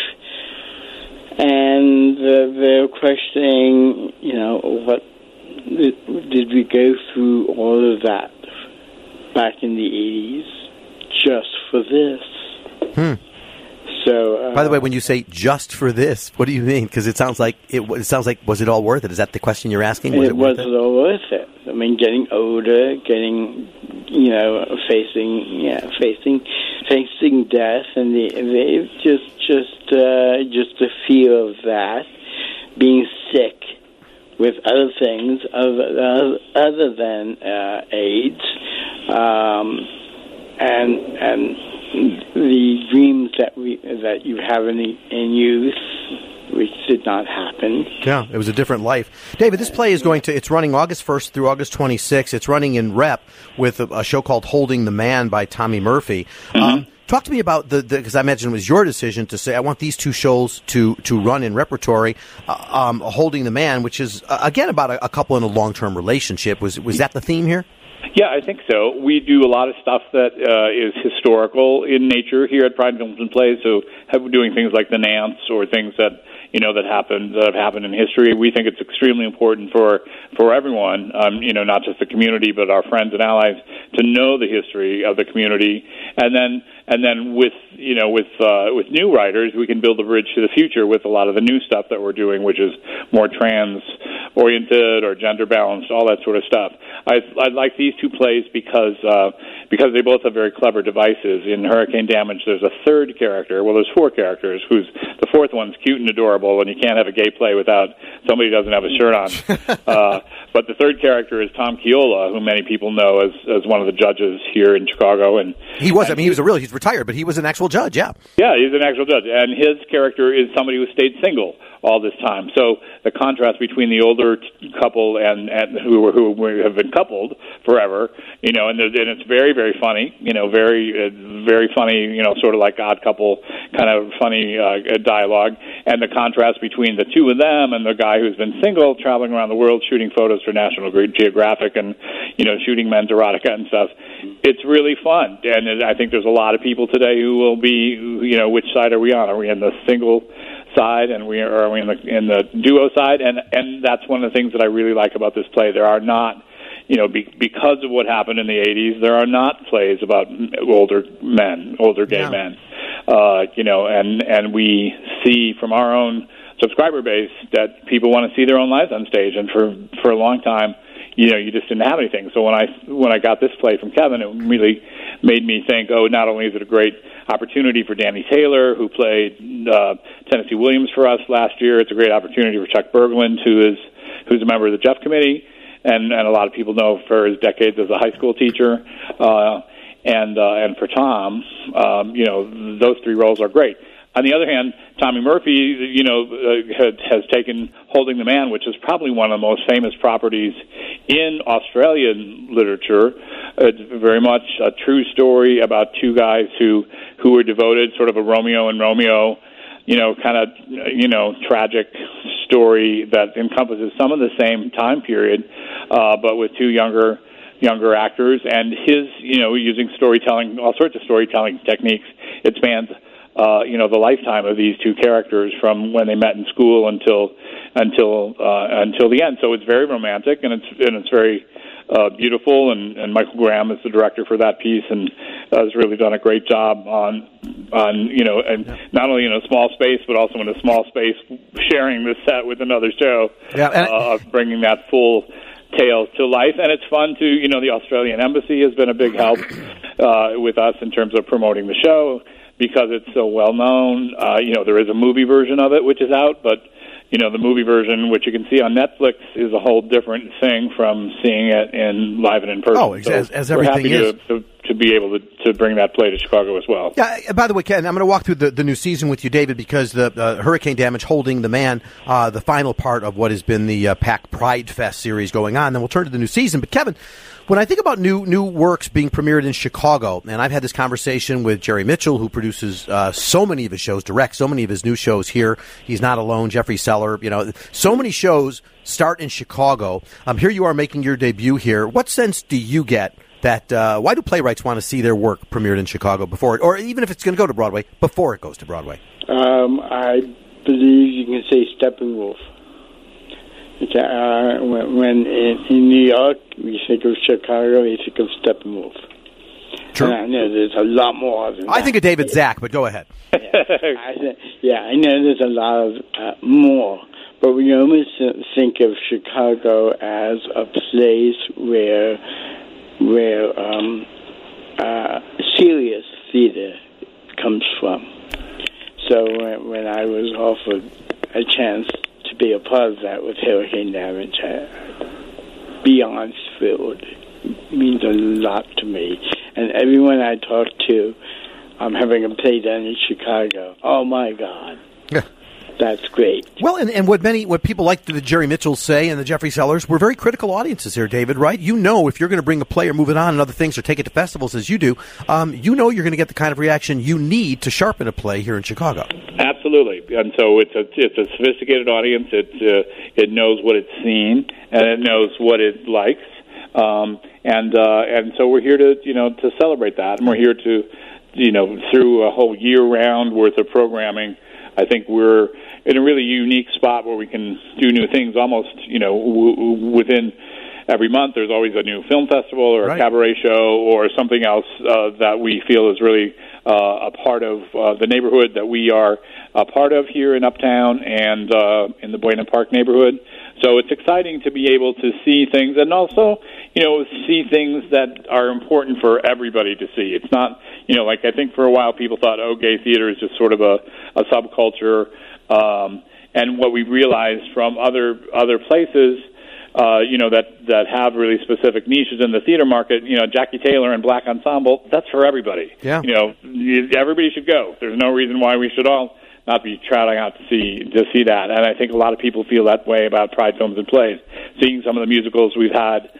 And uh, they're questioning, you know, what did, did we go through all of that back in the eighties just for this? Hmm. So, uh, by the way, when you say "just for this," what do you mean? Because it sounds like it, it sounds like was it all worth it? Is that the question you're asking? Was it, it worth was it? all worth it? I mean, getting older, getting you know, facing yeah, facing facing death, and the, the just just uh, just the fear of that, being sick with other things other other than uh, AIDS, um, and and. the dreams that we that you have in, in youth, which did not happen. Yeah, it was a different life. David, this play is going to, it's running August first through August twenty-sixth. It's running in Rep with a, a show called Holding the Man by Tommy Murphy. Mm-hmm. Um, talk to me about the, because I imagine it was your decision to say, I want these two shows to, to run in repertory. Uh, um, Holding the Man, which is, uh, again, about a, a couple in a long-term relationship. Was was that the theme here? Yeah, I think so. We do a lot of stuff that uh, is historical in nature here at Pride Films and Plays, so have, doing things like the Nance or things that, you know, that happened that have happened in history. We think it's extremely important for for everyone, um, you know, not just the community, but our friends and allies, to know the history of the community, and then and then with you know with uh, with new writers, we can build a bridge to the future with a lot of the new stuff that we're doing, which is more trans oriented or gender balanced, all that sort of stuff. I I like these two plays because uh, because they both have very clever devices. In Hurricane Damage, there's a third character. Well, there's four characters. Who's the fourth one's cute and adorable, and you can't have a gay play without somebody who doesn't have a shirt on. uh, but the third character is Tom Chiola, who many people know as as one of the judges here in Chicago. And he was. I mean, he was a real. He's retired, but he was an actual judge. Yeah. Yeah, he's an actual judge, and his character is somebody who stayed single all this time. So the contrast between the older t- couple and, and who who have been coupled forever, you know, and, and it's very, very funny, you know, very, uh, very funny, you know, sort of like Odd Couple kind of funny uh, dialogue, and the contrast between the two of them and the guy who's been single, traveling around the world, shooting photos for National Geographic and, you know, shooting men's erotica and stuff. It's really fun, and I think there's a lot of people today who will be, you know, which side are we on? Are we in the single side, and we are, are we in the in the duo side? And and that's one of the things that I really like about this play. There are not, you know, be, because of what happened in the eighties, there are not plays about older men, older gay yeah. men. Uh, you know, and and we see from our own subscriber base that people want to see their own lives on stage, and for for a long time, you know, you just didn't have anything. So when I when I got this play from Kevin, it really made me think, oh, not only is it a great opportunity for Danny Taylor, who played uh, Tennessee Williams for us last year, it's a great opportunity for Chuck Berglund, who is who's a member of the Jeff Committee, and, and a lot of people know for his decades as a high school teacher, uh, and uh, and for Tom, um, you know, those three roles are great. On the other hand, Tommy Murphy, you know, uh, has taken Holding the Man, which is probably one of the most famous properties in Australian literature. It's very much a true story about two guys who who were devoted, sort of a Romeo and Romeo, you know, kind of, you know, tragic story that encompasses some of the same time period, uh, but with two younger younger actors. And his, you know, using storytelling, all sorts of storytelling techniques, it spans Uh, you know, the lifetime of these two characters from when they met in school until until uh, until the end. So it's very romantic, and it's and it's very uh, beautiful. And, and Michael Graham is the director for that piece, and has really done a great job on on you know, and yeah. not only in a small space, but also in a small space, sharing the set with another show, yeah, and uh, of bringing that full tale to life. And it's fun to, you know, the Australian Embassy has been a big help uh, with us in terms of promoting the show, because it's so well known. Uh, you know, there is a movie version of it which is out, but you know, the movie version, which you can see on Netflix, is a whole different thing from seeing it in live and in person. Oh, so as, as everything we're happy is. To, to, to be able to, to bring that play to Chicago as well. Yeah. By the way, Ken, I'm going to walk through the, the new season with you, David, because the uh, Hurricane Damage, Holding the Man, uh, the final part of what has been the uh, Pack Pride Fest series going on. Then we'll turn to the new season. But Kevin, when I think about new new works being premiered in Chicago, and I've had this conversation with Jerry Mitchell, who produces uh, so many of his shows, directs so many of his new shows here. He's not alone. Jeffrey Seller, you know, so many shows start in Chicago. Um, here you are making your debut here. What sense do you get that uh, why do playwrights want to see their work premiered in Chicago before it, or even if it's going to go to Broadway, before it goes to Broadway? Um, I believe you can say Steppenwolf. It's, uh, when when in, in New York, we think of Chicago, we think of Steppenwolf. True. And I know there's a lot more than I that. think of David Zack, but go ahead. Yeah, I, th- yeah, I know there's a lot of uh, more, but we almost think of Chicago as a place where where um, uh, serious theater comes from. So when, when I was offered a chance to be a part of that with Hurricane Damage, I, beyond thrilled. It means a lot to me. And everyone I talk to, I'm having a play down in Chicago. Oh, my God. Yeah. That's great. Well, and, and what many, what people like the Jerry Mitchells say and the Jeffrey Sellers, we're very critical audiences here, David, right? You know, if you're going to bring a play or move it on and other things or take it to festivals as you do, um, you know you're going to get the kind of reaction you need to sharpen a play here in Chicago. Absolutely. And so it's a, it's a sophisticated audience. It, uh, it knows what it's seen, and it knows what it likes. Um, and, uh, and so we're here to, you know, to celebrate that. And we're here to, you know, through a whole year round worth of programming, I think we're in a really unique spot where we can do new things almost, you know, w- w- within every month. There's always a new film festival or a right. cabaret show or something else uh, that we feel is really uh, a part of uh, the neighborhood that we are a part of here in Uptown and uh, in the Buena Park neighborhood. So it's exciting to be able to see things and also, you know, see things that are important for everybody to see. It's not, you know, like I think for a while people thought, oh, gay theater is just sort of a, a subculture. Um, and what we realized from other other places, uh, you know, that, that have really specific niches in the theater market, you know, Jackie Taylor and Black Ensemble, that's for everybody. Yeah. You know, everybody should go. There's no reason why we should all not be trotting out to see to see that. And I think a lot of people feel that way about Pride Films and Plays. Seeing some of the musicals we've had,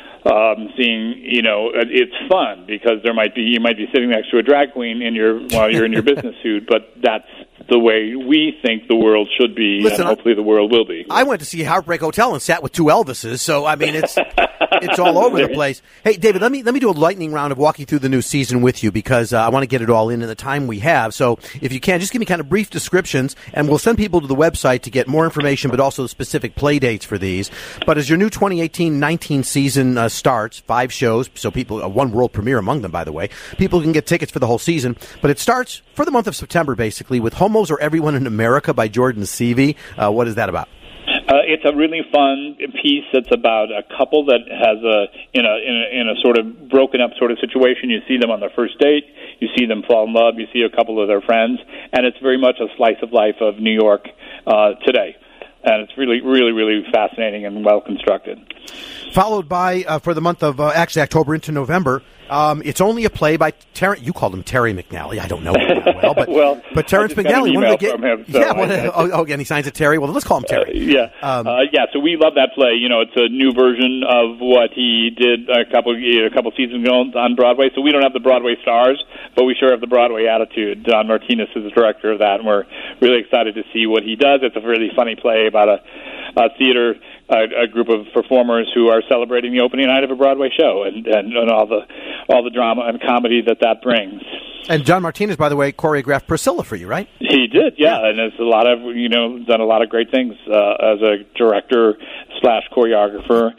um, seeing, you know, it's fun because there might be you might be sitting next to a drag queen in your while you're in your business suit, but that's the way we think the world should be, Listen, and hopefully the world will be. I went to see Heartbreak Hotel and sat with two Elvises, so I mean it's it's all over the place. Hey, David, let me let me do a lightning round of walking through the new season with you because uh, I want to get it all in in the time we have. So if you can, just give me kind of brief descriptions, and we'll send people to the website to get more information, but also specific play dates for these. But as your new twenty eighteen nineteen season uh, starts, five shows, so people uh, one world premiere among them, by the way, people can get tickets for the whole season. But it starts for the month of September, basically, with Homos Are Everyone in America by Jordan Seavey. Uh, what is that about? Uh, it's a really fun piece that's about a couple that has a in a in a in a sort of broken up sort of situation. You see them on their first date, you see them fall in love, you see a couple of their friends, and it's very much a slice of life of New York uh, today. And it's really, really, really fascinating and well constructed. Followed by, uh, for the month of, uh, actually October into November, um, It's Only a Play by Terry, you called him Terry McNally, I don't know him that well, but, well, but Terrence McNally, one of the from him, so yeah, one of, oh, oh, and he signs it Terry, well, let's call him Terry. Uh, yeah, um, uh, yeah, so we love that play. You know, it's a new version of what he did a couple a couple seasons ago on Broadway, so we don't have the Broadway stars, but we sure have the Broadway attitude. Don Martinez is the director of that, and we're really excited to see what he does. It's a really funny play about a, a theater, a, a group of performers who are celebrating the opening night of a Broadway show, and, and, and all the all the drama and comedy that that brings. And John Martinez, by the way, choreographed Priscilla for you, right? He did, yeah, yeah. And it's a lot of, you know, done a lot of great things uh, as a director slash choreographer,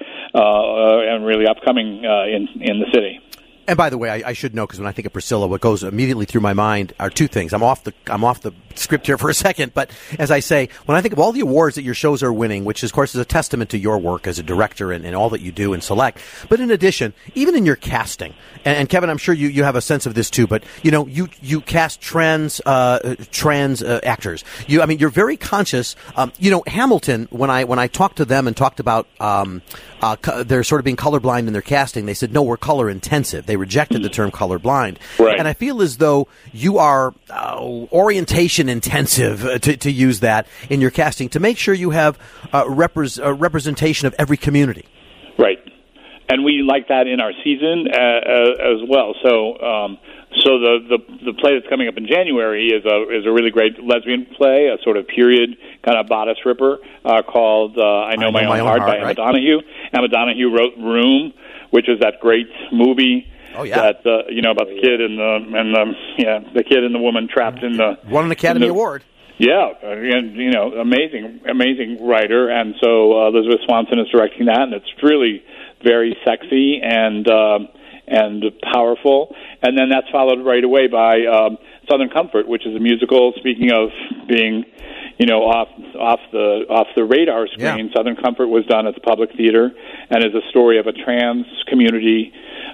uh, and really upcoming uh, in in the city. And by the way, I, I should know, because when I think of Priscilla, what goes immediately through my mind are two things. I'm off the I'm off the script here for a second, but as I say, when I think of all the awards that your shows are winning, which of course is a testament to your work as a director and, and all that you do and select, but in addition, even in your casting, and, and Kevin, I'm sure you, you have a sense of this too, but you know, you you cast trans uh, trans uh, actors. You, I mean, you're very conscious. Um, you know, Hamilton. When I when I talked to them and talked about um, uh, co- they're sort of being colorblind in their casting, they said no, we're color intensive. They rejected the term colorblind, right. And I feel as though you are uh, orientation intensive uh, to, to use that in your casting to make sure you have uh, repres- uh, representation of every community. Right, and we like that in our season uh, uh, as well. So, um, so the, the the play that's coming up in January is a is a really great lesbian play, a sort of period kind of bodice ripper uh, called uh, I Know, I My, know Own, my Own Heart, Heart by Emma right? Donoghue. Emma Donoghue wrote Room, which is that great movie. Oh yeah, that uh, you know about the kid and the and the yeah the kid and the woman trapped in the won an Academy the, Award. Yeah, and you know, amazing, amazing writer, and so uh, Elizabeth Swanson is directing that, and it's really very sexy and uh, and powerful. And then that's followed right away by um, Southern Comfort, which is a musical. Speaking of being, you know, off off the off the radar screen, yeah. Southern Comfort was done at the Public Theater, and is a story of a trans community.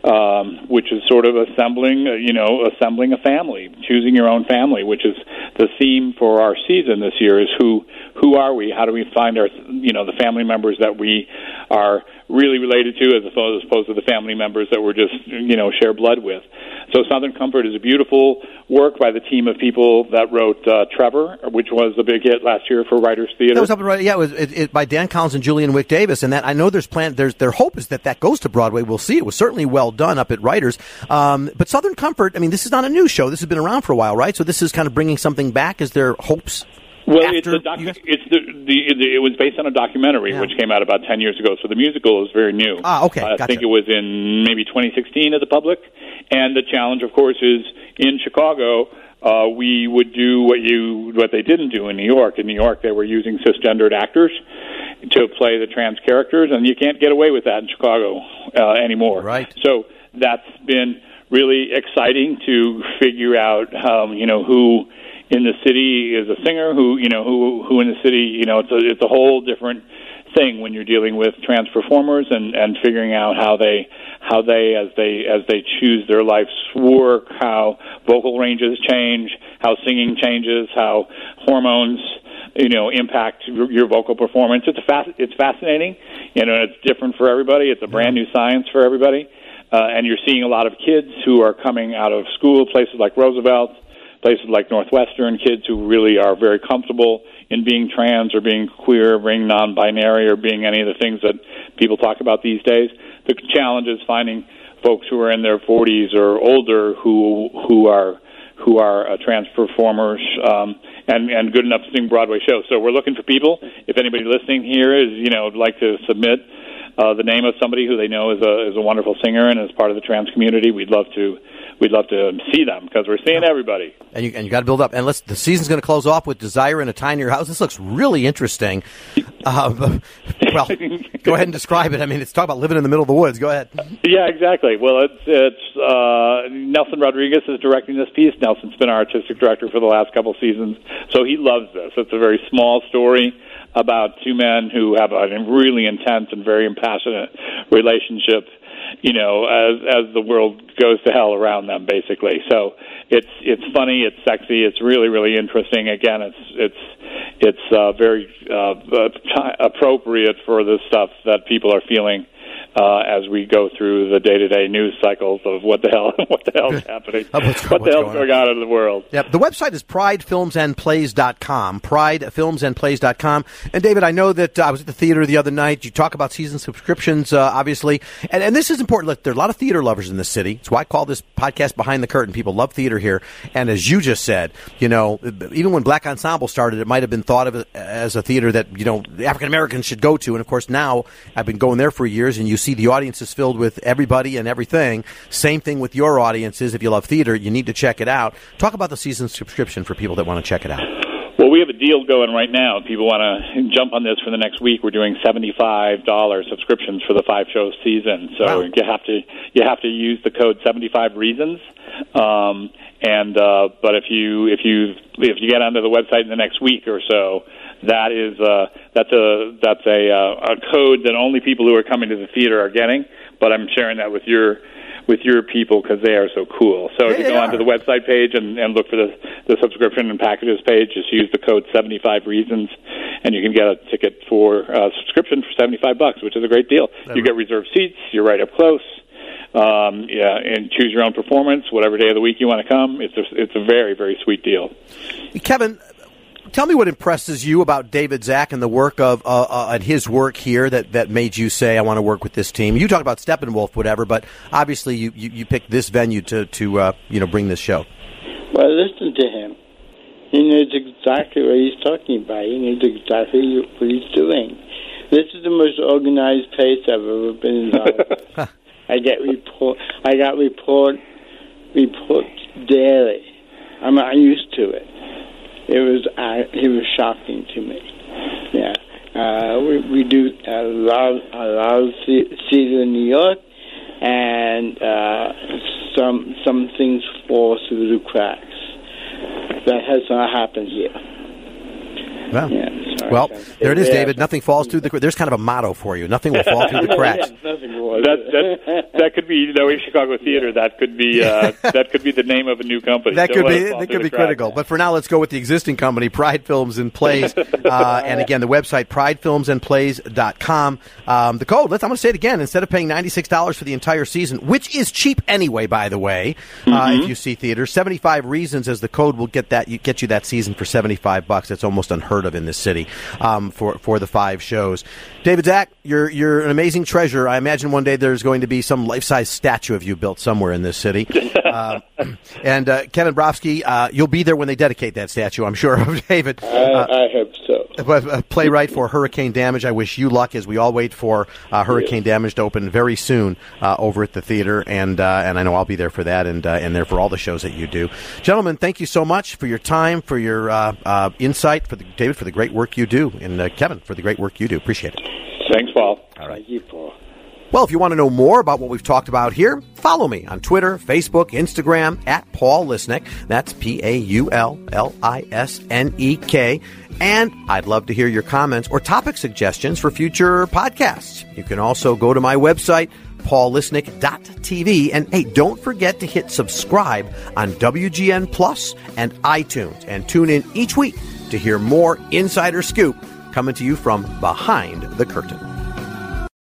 Um, which is sort of assembling, uh, you know, assembling a family, choosing your own family, which is the theme for our season this year. Is who who are we? How do we find our, you know, the family members that we are really related to, as opposed, as opposed to the family members that we're just, you know, share blood with. So Southern Comfort is a beautiful work by the team of people that wrote uh, Trevor, which was a big hit last year for Writers Theater. That was up right, yeah, it was it, it, by Dan Collins and Julian Wick Davis, and that I know there's plan. There's their hope is that that goes to Broadway. We'll see. It was certainly well done up at Writers. Um, but Southern Comfort, I mean, this is not a new show. This has been around for a while, right? So this is kind of bringing something back. Is there hopes? Well, it's a docu- it's the, the, the it was based on a documentary yeah. which came out about ten years ago. So the musical is very new. Ah, okay, uh, gotcha. I think it was in maybe twenty sixteen at the Public. And the challenge, of course, is in Chicago. uh, we would do what you what they didn't do in New York. In New York, they were using cisgendered actors to play the trans characters, and you can't get away with that in Chicago uh, anymore. Right. So that's been really exciting to figure out, um, you know, who in the city is a singer, who you know, who who in the city, you know, it's a it's a whole different thing when you're dealing with trans performers and, and figuring out how they how they as they as they choose their life's work, how vocal ranges change, how singing changes, how hormones you know impact your vocal performance. It's a fast, it's fascinating, you know, and it's different for everybody. It's a brand new science for everybody, uh, and you're seeing a lot of kids who are coming out of school, places like Roosevelt, places like Northwestern, kids who really are very comfortable in being trans or being queer, being non-binary, or being any of the things that people talk about these days. The challenge is finding folks who are in their forties or older who who are who are uh, trans performers um, and and good enough to sing Broadway shows. So we're looking for people. If anybody listening here is you know would like to submit uh, the name of somebody who they know is a is a wonderful singer and is part of the trans community, we'd love to. We'd love to see them because we're seeing everybody. And you and you got to build up. And let's the season's going to close off with Desire in a Tinier House. This looks really interesting. Uh, well, go ahead and describe it. I mean, it's talk about living in the middle of the woods. Go ahead. Yeah, exactly. Well, it's it's uh, Nelson Rodriguez is directing this piece. Nelson's been our artistic director for the last couple seasons, so he loves this. It's a very small story about two men who have a really intense and very impassionate relationship. You know, as as the world goes to hell around them, basically. So it's it's funny, it's sexy, it's really really interesting. Again, it's it's it's uh, very uh, t- appropriate for the stuff that people are feeling uh, as we go through the day-to-day news cycles of what the hell what the hell's happening, what's, what what's the hell's going on in the world. Yep. The website is pride films and plays dot com, pride films and plays dot com. And, David, I know that uh, I was at the theater the other night. You talk about season subscriptions, uh, obviously. And, and this is important. Look, there are a lot of theater lovers in this city. It's why I call this podcast Behind the Curtain. People love theater here. And as you just said, you know, even when Black Ensemble started, it might have been thought of as a theater that, you know, African-Americans should go to. And, of course, now I've been going there for years, and you see the audience is filled with everybody and everything. Same thing with your audiences. If you love theater, you need to check it out. Talk about the season subscription for people that want to check it out. Well, we have a deal going right now. If people want to jump on this for the next week, we're doing seventy-five dollars subscriptions for the five-show season. So wow. you have to you have to use the code seventy-five reasons. Um, and uh, but if you if you if you get onto the website in the next week or so, that is uh, that's a that's a uh, a code that only people who are coming to the theater are getting. But I'm sharing that with your with your people because they are so cool. So if you go onto the website page and, and look for the, the subscription and packages page, just use the code seventy-five reasons, and you can get a ticket for uh, subscription for seventy-five bucks, which is a great deal. You get reserved seats. You're right up close. Um, yeah, and choose your own performance, whatever day of the week you want to come. It's a, it's a very, very sweet deal. Kevin, tell me what impresses you about David Zak and the work of uh, uh, and his work here that, that made you say, I want to work with this team. You talk about Steppenwolf, whatever, but obviously you, you, you picked this venue to, to uh, you know, bring this show. Well, listen to him. He knows exactly what he's talking about. He knows exactly what he's doing. This is the most organized place I've ever been involved with. I get report. I got report reports daily. I'm not used to it. It was uh, it was shocking to me. Yeah, uh, we we do a lot a lot of theater in New York, and uh, some some things fall through the cracks. That has not happened here. Wow. Yeah, well, there it is, David. Nothing falls through the cracks. There's kind of a motto for you. Nothing will fall through the cracks. that, that that could be, you know, in Chicago theater. That could be uh, that could be the name of a new company. That Don't could be that could be critical. But for now, let's go with the existing company, Pride Films and Plays. Uh, and again, the website pride films and plays dot com. Um, the code. Let's. I'm going to say it again. Instead of paying ninety-six dollars for the entire season, which is cheap anyway, by the way, uh, mm-hmm. if you see theater, seventy-five reasons as the code will get that you, get you that season for seventy-five bucks. That's almost unheard of in this city. Um, for for the five shows. David Zak, you're you're an amazing treasure. I imagine one day there's going to be some life-size statue of you built somewhere in this city. uh, and uh, Kevin Brofsky, uh, you'll be there when they dedicate that statue, I'm sure of, David. I, uh, I hope so. a playwright for Hurricane Damage. I wish you luck as we all wait for uh, Hurricane yeah. Damage to open very soon uh, over at the theater, and uh, and I know I'll be there for that, and uh, and there for all the shows that you do. Gentlemen, thank you so much for your time, for your uh, uh, insight, for the, David, for the great work you do, and uh, Kevin, for the great work you do. Appreciate it. Thanks, Paul. All right. Thank you, Paul. Well, if you want to know more about what we've talked about here, follow me on Twitter, Facebook, Instagram, at Paul Lisnek. That's P A U L L I S N E K. And I'd love to hear your comments or topic suggestions for future podcasts. You can also go to my website, paul lisnek dot t v. And, hey, don't forget to hit subscribe on W G N Plus and iTunes. And tune in each week to hear more Insider Scoop coming to you from behind the curtain.